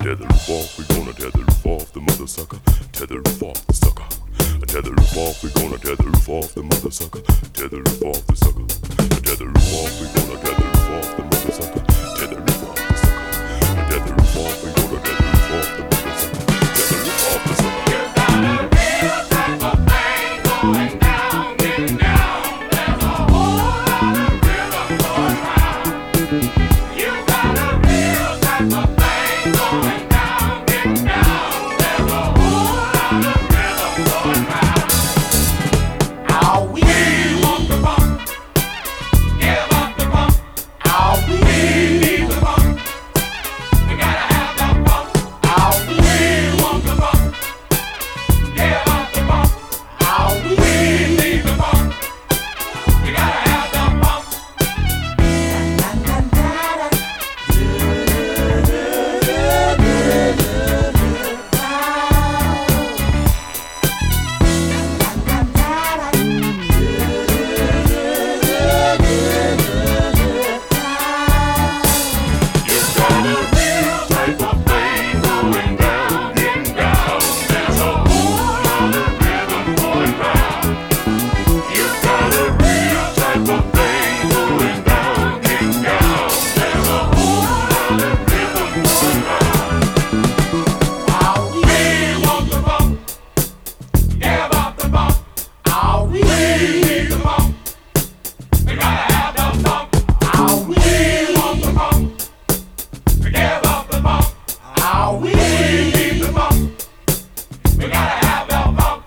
Tether the roof off, we gonna tether the roof off the mother sucker. Tether the roof off the sucker. Tether the roof off, we gonna tether the roof off the mother sucker. Tether the roof off the sucker. Tether the roof off, we gonna tether the roof off the mother sucker. Tether the roof off the sucker. Tether the roof off, we gonna tether the roof off the mother sucker. Tether the roof off the sucker. You got a real type of thing going down, getting down. There's a whole lot of rhythm going round. You got a real type of thing going down, getting down. There's a whole lot of rhythm going round. How we want the bump, give up the bump. How we need the bump, we gotta have the bump. How we want the bump, give up the bump. How we need the bump, we gotta have the bump. You got a real type of thing going down, getting down. There's a whole lot of rhythm going round. You got a real type of thing going down, getting down. There's a whole lot of rhythm going round. How we want the bump, give up the bump. How we need the bump, we gotta have the bump. How we want the bump, we give up the bump. How we need the bump, we gotta have the bump.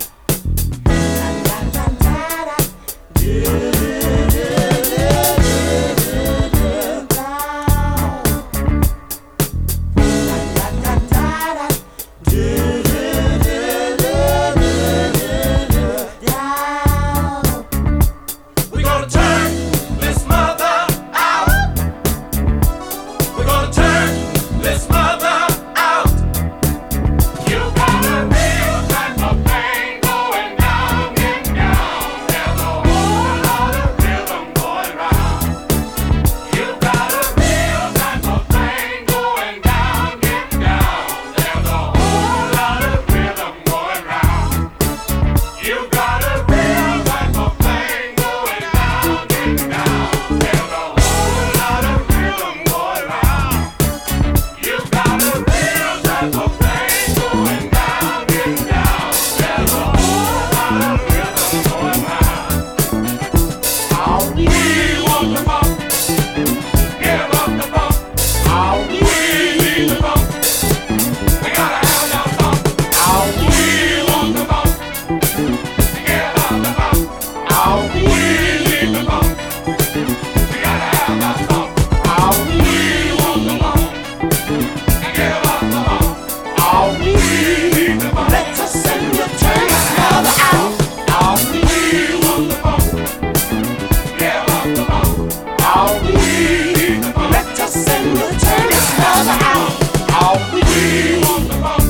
We're gonna turn this mother out. We're gonna turn this mother out. You got a real type of thing going down, getting down. There's a whole lot of rhythm going round. You got a real type of thing going down, getting down. There's a whole lot of rhythm going round. You got a real type of thing going down, getting down. There's a whole lot of rhythm going round. You got a real type of thing going down, getting down. There's a whole lot of rhythm going round. How we want the bump, give up the bump. How we need the bump, we gotta have the bump. How we want the bump, give up the bump. How we need the bump, we gotta have the bump. How we want the bump, give up the bump. How we need the bump, let us send you turn this mother out. How we want the bump, give up the bump. How we need the bump, let us send you turn this mother out. How we want the bump,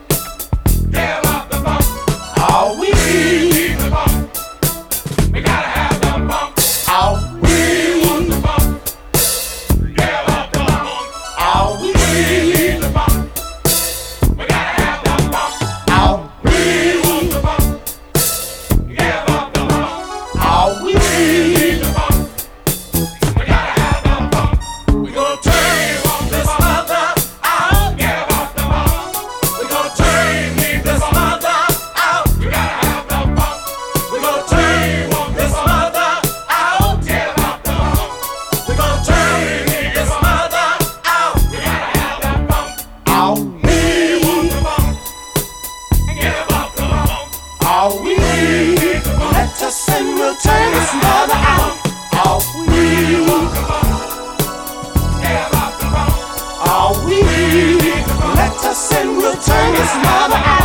give up the bump. How we need the bump, we gotta have the bump. How we want the bump, give up the bump. How we need the bump, we gotta have the bump. How we want the bump, give up the bump. How we need the bump, we gotta have the bump. We gonna turn this mother out, give up the bump. We gonna turn this mother out, we gotta have the bump. We gonna turn this mother out, give up the bump. We gonna turn this mother out, we gotta have the bump. How we want the bump, give up the bump. How we need the bump, let us and we'll turn this mother out. How we want the bump, give up the bump. All we need, let us and we'll turn this mother out.